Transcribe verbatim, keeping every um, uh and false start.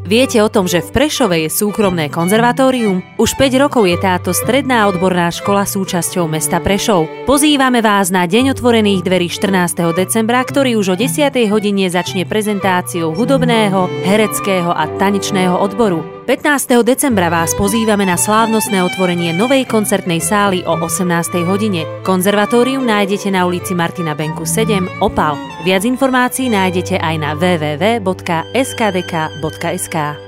Viete o tom, že v Prešove je súkromné konzervatórium? Už päť rokov je táto stredná odborná škola súčasťou mesta Prešov. Pozývame vás na Deň otvorených dverí štrnásteho decembra, ktorý už o desiatej hodine začne prezentáciou hudobného, hereckého a tanečného odboru. pätnásteho decembra vás pozývame na slávnostné otvorenie novej koncertnej sály o osemnástej hodine. Konzervatórium nájdete na ulici Martina Benku sedem, Opal. Viac informácií nájdete aj na w w w bodka s k d k bodka s k.